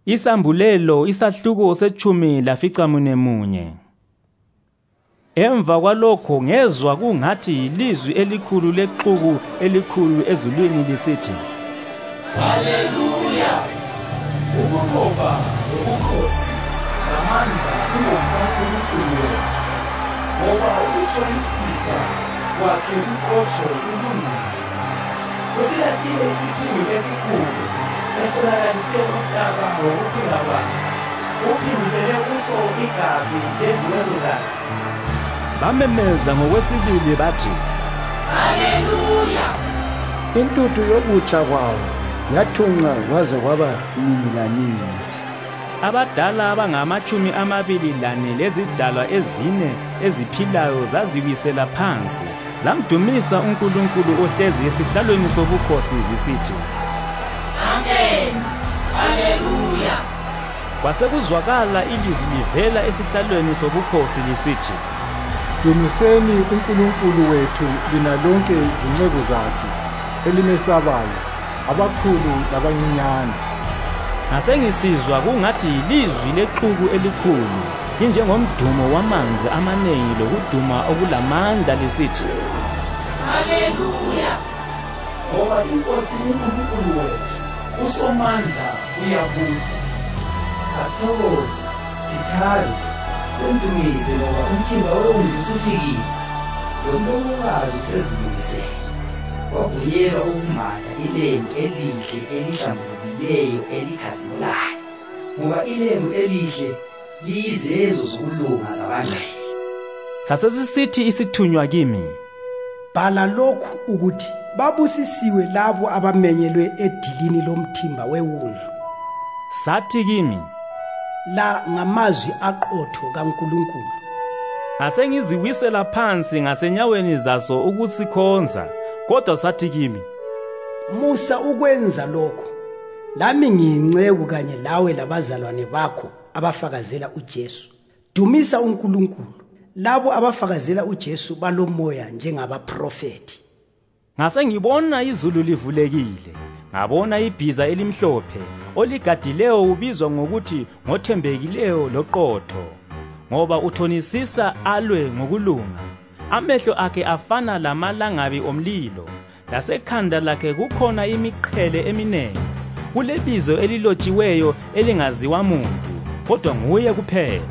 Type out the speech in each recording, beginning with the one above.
Isambulelo isahluko sechumi laficamunwemunye. Emva kwalokho ngezwa kungathi ilizwi elikhulu lexuku elikhulu ezulwini lisithi, Haleluya! Ukuqoba ubukhosi namandla kungokaNkulunkulu wethu, ngoba ukuthonisisa kwakhe kuqotho kulungile. Usilahlile isiphingi esikhulu esonakaliswe umhlaba ngokuphila kwakhe, uphindisele kuso igazi lezinceku zakhe. Bamemeza ngokwesibili bathi, Haleluya! Intuthu yokutsha kwawo yathunqa kwaze kwaba nini lanini. abadala abangama-24 lezidalwa ezine eziphilayo zaziwisela phansi, zamdumisa uNkulunkulu ohlezi esihlalweni sobukhosi zisithi, Amen! Haleluya! Kwasekuzwakala ilizwi livela esihlalweni sobukhosi lisithi, Dumiseni uNkulunkulu wethu lina lonke izinceku zakhe elimesabayo, abakhulu labancinyane. Ngasengisizwa kungathi ilizwi lexuku elikhulu, linjengomdumo wamanzi amanengi lokuduma okulamandla lisithi, Haleluya! Ngoba iNkosi uNkulunkulu wethu uSomandla uyabusa. Asithokoze, sikhale, simdumise ngoba umthimba wewundlu usufikile, lomlomokazi usezulungisele. Kwavunyelwa ukumata ilembu elihle elihlambulukileyo elikhazimulayo, ngoba ilembu elihle liyizezo zokulunga zabangcwele. Sasesisithi isithunywa kimi, Bhala lokhu ukuthi babusisiwe labo abamenyelwe edilini lomthimba wewundlu. sathi kimi, La ngamazwi aqotho kaNkulunkulu. ngasengiziwisela phansi ngasenyaweni zaso ukusikhonza, kodwa sathi kimi, Musa ukwenza lokho. Lami ngiyinceku kanye lawe labazalwane bakho abafakazela uJesu. Dumisa uNkulunkulu. Labo abafakazela uJesu balomoya njengabaprofeti. Ngasengibona izulu livulekile, ngabona ibhiza elimhlophe, oligadileyo ubizwa ngokuthi ngothembekileyo loqotho, ngoba uthonisisa alwe ngokulunga. Amehlo akhe afana lamalangabi omlilo, lasekhanda lakhe kukhona imiqhele eminengi. Kulebizo elilotshiweyo elingaziwa muntu, kodwa nguye kuphela.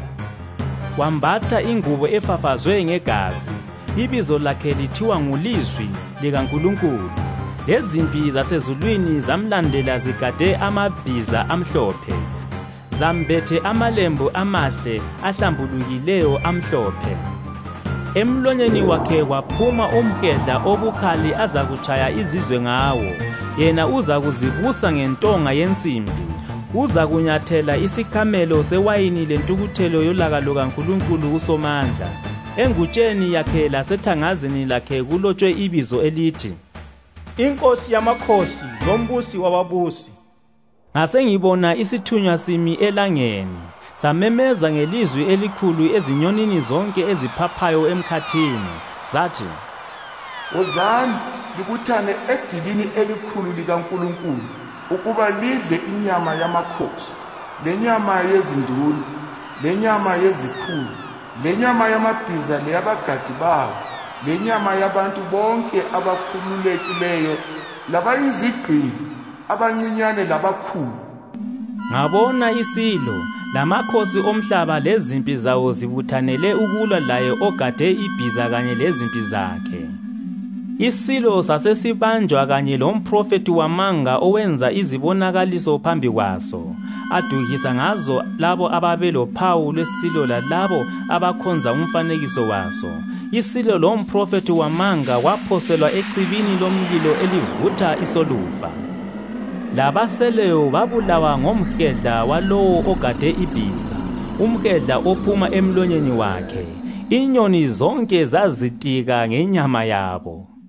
Wambatha ingubo efafazwe ngegazi, ibizo lakhe lithiwa ngulizwi likaNkulunkulu. Lezimpi zasezulwini zamlandela zigade amabhiza amhlophe, zambethe amalembu amahle ahlambulukileyo amhlophe. Emlonyeni wakhe kwaphuma umkedla obukhali azakutshaya izizwe ngawo. Yena uzakuzibusa ngentonga yensimbi, uzakunyathela isikhamelo sewayini lentukuthelo yolaka lukaNkulunkulu uSomandla. Engutsheni yakhe lasethangazini lakhe kulotshwe ibizo elithi, Inkosi yamakhosi nombusi wababusi. Ngasengibona isithunywa simi elangeni, samemeza ngelizwi elikhulu ezinyonini zonke eziphaphayo emkhathini, sathi, Wozani libuthane edilini elikhulu likaNkulunkulu ukuba lidle inyama yamakhosi, lenyama yezinduna, lenyama yezikhulu, lenyama yamabhiza leyabagadi bawo, lenyama yabantu bonke abakhululekileyo labayizigqili, abancinyane labakhulu. Ngabona isilo lamakhosi omhlaba lezimpi zawo zibuthanele ukulwa laye ogade ibhiza kanye lezimpi zakhe. Isilo sasesibanjwa kanye lomprofeti wamanga owenza izibonakaliso phambi kwaso, adukisa ngazo labo ababelophawu lwesilo lalabo abakhonza umfanekiso waso. Isilo lomprofeti wamanga waphoselwa echibini lomlilo elivutha isolufa. Labaseleyo babulawa ngomhedla walowo ogade ibhiza, umhedla ophuma emlonyeni wakhe. Inyoni zonke zazitika ngenyama yabo.